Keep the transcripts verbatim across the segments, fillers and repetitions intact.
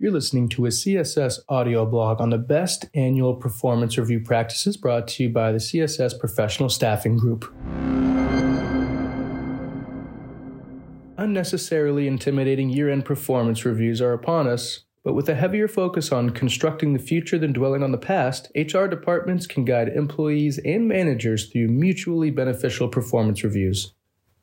You're listening to a C S S audio blog on the best annual performance review practices brought to you by the C S S Professional Staffing Group. Unnecessarily intimidating year-end performance reviews are upon us, but with a heavier focus on constructing the future than dwelling on the past, H R departments can guide employees and managers through mutually beneficial performance reviews.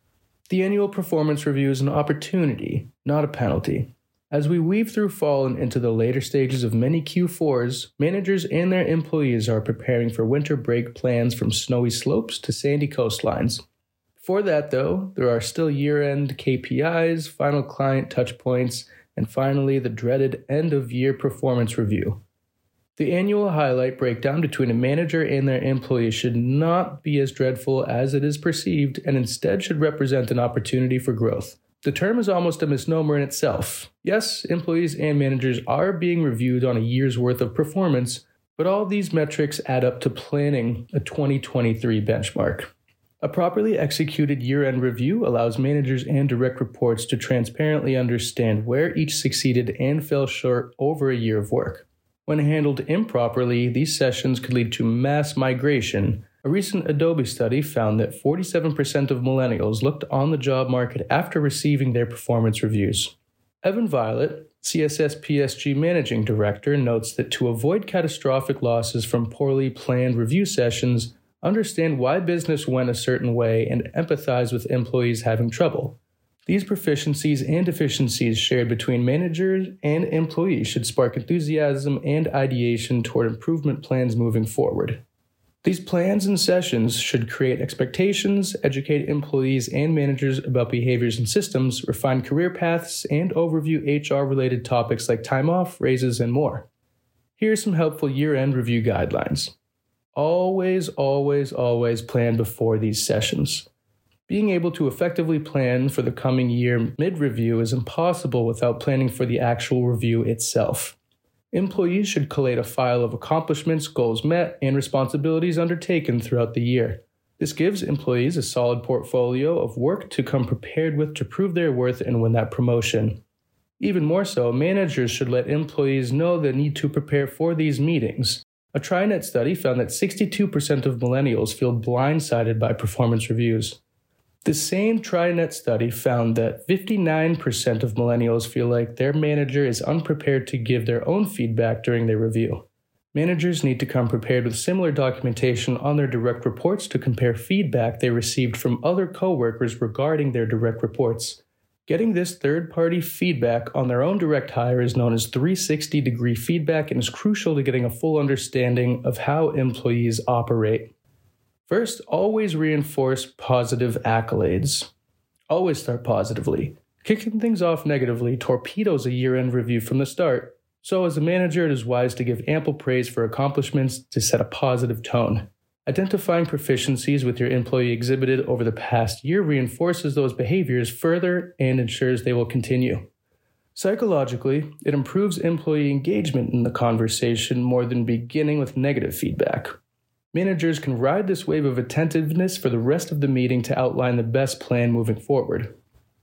The annual performance review is an opportunity, not a penalty. As we weave through fall and into the later stages of many Q fours, managers and their employees are preparing for winter break plans from snowy slopes to sandy coastlines. Before that, though, there are still year-end K P Is, final client touchpoints, and finally the dreaded end-of-year performance review. The annual highlight breakdown between a manager and their employees should not be as dreadful as it is perceived and instead should represent an opportunity for growth. The term is almost a misnomer in itself. Yes, employees and managers are being reviewed on a year's worth of performance, but all these metrics add up to planning a twenty twenty-three benchmark. A properly executed year-end review allows managers and direct reports to transparently understand where each succeeded and fell short over a year of work. When handled improperly, these sessions could lead to mass migration. A recent Adobe study found that forty-seven percent of millennials looked on the job market after receiving their performance reviews. Evan Violet, C S S P S G Managing Director, notes that to avoid catastrophic losses from poorly planned review sessions, understand why business went a certain way and empathize with employees having trouble. These proficiencies and deficiencies shared between managers and employees should spark enthusiasm and ideation toward improvement plans moving forward. These plans and sessions should create expectations, educate employees and managers about behaviors and systems, refine career paths, and overview H R-related topics like time off, raises, and more. Here are some helpful year-end review guidelines. Always, always, always plan before these sessions. Being able to effectively plan for the coming year mid-review is impossible without planning for the actual review itself. Employees should collate a file of accomplishments, goals met, and responsibilities undertaken throughout the year. This gives employees a solid portfolio of work to come prepared with to prove their worth and win that promotion. Even more so, managers should let employees know the need to prepare for these meetings. A TriNet study found that sixty-two percent of millennials feel blindsided by performance reviews. The same TriNet study found that fifty-nine percent of millennials feel like their manager is unprepared to give their own feedback during their review. Managers need to come prepared with similar documentation on their direct reports to compare feedback they received from other coworkers regarding their direct reports. Getting this third-party feedback on their own direct hire is known as three sixty degree feedback and is crucial to getting a full understanding of how employees operate. First, always reinforce positive accolades. Always start positively. Kicking things off negatively torpedoes a year-end review from the start, so as a manager it is wise to give ample praise for accomplishments to set a positive tone. Identifying proficiencies with your employee exhibited over the past year reinforces those behaviors further and ensures they will continue. Psychologically, it improves employee engagement in the conversation more than beginning with negative feedback. Managers can ride this wave of attentiveness for the rest of the meeting to outline the best plan moving forward.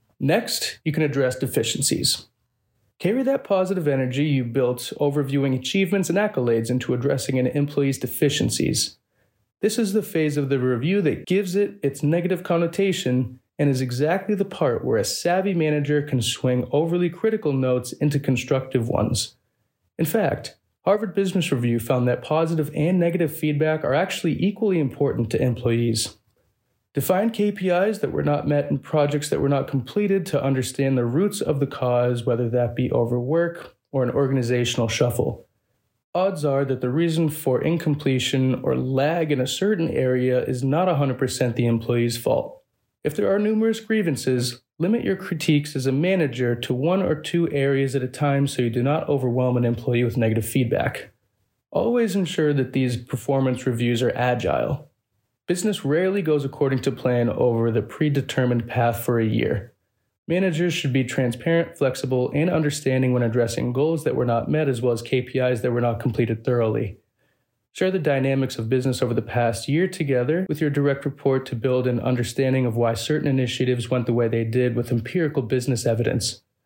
Next, you can address deficiencies. Carry that positive energy you built overviewing achievements and accolades into addressing an employee's deficiencies. This is the phase of the review that gives it its negative connotation and is exactly the part where a savvy manager can swing overly critical notes into constructive ones. In fact, Harvard Business Review found that positive and negative feedback are actually equally important to employees. Define K P Is that were not met and projects that were not completed to understand the roots of the cause, whether that be overwork or an organizational shuffle. Odds are that the reason for incompletion or lag in a certain area is not one hundred percent the employee's fault. If there are numerous grievances, limit your critiques as a manager to one or two areas at a time so you do not overwhelm an employee with negative feedback. Always ensure that these performance reviews are agile. Business rarely goes according to plan over the predetermined path for a year. Managers should be transparent, flexible, and understanding when addressing goals that were not met as well as K P Is that were not completed thoroughly. Share the dynamics of business over the past year together with your direct report to build an understanding of why certain initiatives went the way they did with empirical business evidence.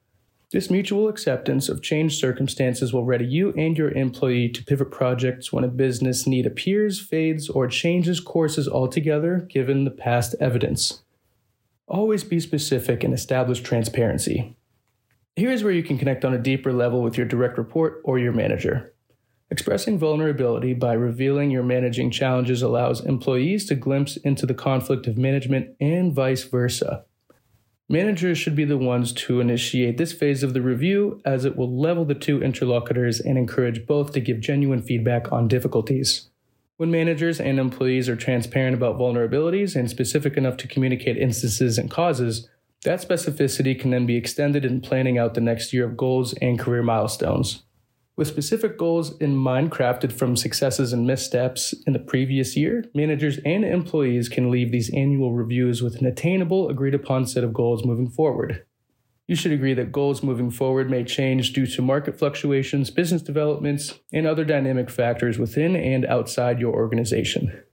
This mutual acceptance of changed circumstances will ready you and your employee to pivot projects when a business need appears, fades, or changes courses altogether given the past evidence. Always be specific and establish transparency. Here's where you can connect on a deeper level with your direct report or your manager. Expressing vulnerability by revealing your managing challenges allows employees to glimpse into the conflict of management and vice versa. Managers should be the ones to initiate this phase of the review, as it will level the two interlocutors and encourage both to give genuine feedback on difficulties. When managers and employees are transparent about vulnerabilities and specific enough to communicate instances and causes, that specificity can then be extended in planning out the next year of goals and career milestones. With specific goals in mind crafted from successes and missteps in the previous year, managers and employees can leave these annual reviews with an attainable, agreed-upon set of goals moving forward. You should agree that goals moving forward may change due to market fluctuations, business developments, and other dynamic factors within and outside your organization.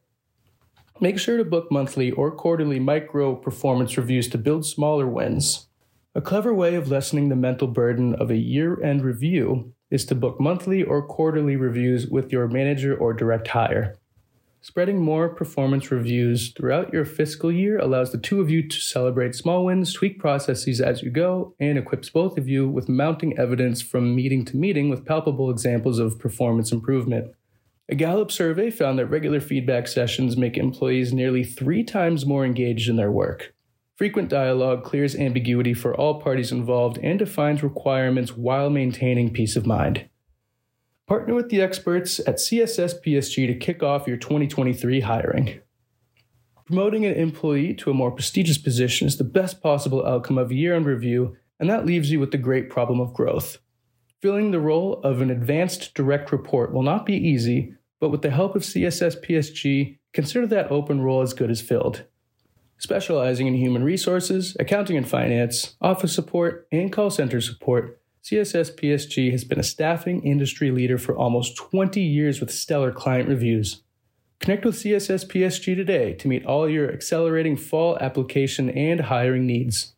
Make sure to book monthly or quarterly micro performance reviews to build smaller wins. A clever way of lessening the mental burden of a year-end review is to book monthly or quarterly reviews with your manager or direct hire. Spreading more performance reviews throughout your fiscal year allows the two of you to celebrate small wins, tweak processes as you go, and equips both of you with mounting evidence from meeting to meeting with palpable examples of performance improvement. A Gallup survey found that regular feedback sessions make employees nearly three times more engaged in their work. Frequent dialogue clears ambiguity for all parties involved and defines requirements while maintaining peace of mind. Partner with the experts at C S S P S G to kick off your twenty twenty-three hiring. Promoting an employee to a more prestigious position is the best possible outcome of a year-end review, and that leaves you with the great problem of growth. Filling the role of an advanced direct report will not be easy, but with the help of C S S P S G, consider that open role as good as filled. Specializing in human resources, accounting and finance, office support, and call center support, C S S P S G has been a staffing industry leader for almost twenty years with stellar client reviews. Connect with C S S P S G today to meet all your accelerating fall application and hiring needs.